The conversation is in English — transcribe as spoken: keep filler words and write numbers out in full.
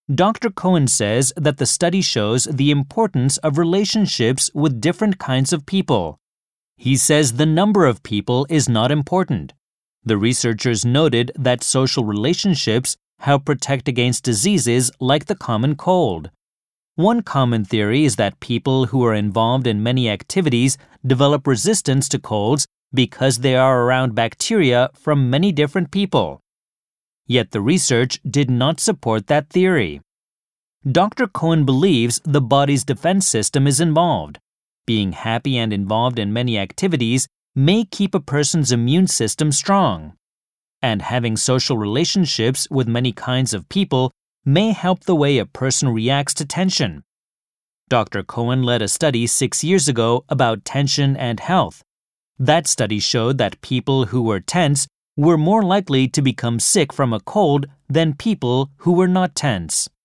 Doctor Cohen says that the study shows the importance of relationships with different kinds of people. He says the number of people is not important. The researchers noted that social relationships help protect against diseases like the common cold. One common theory is that people who are involved in many activities develop resistance to colds because they are around bacteria from many different people. Yet the research did not support that theory. Doctor Cohen believes the body's defense system is involved. Being happy and involved in many activities may keep a person's immune system strong. And having social relationships with many kinds of people may help the way a person reacts to tension. Doctor Cohen led a study six years ago about tension and health. That study showed that people who were tense were more likely to become sick from a cold than people who were not tense.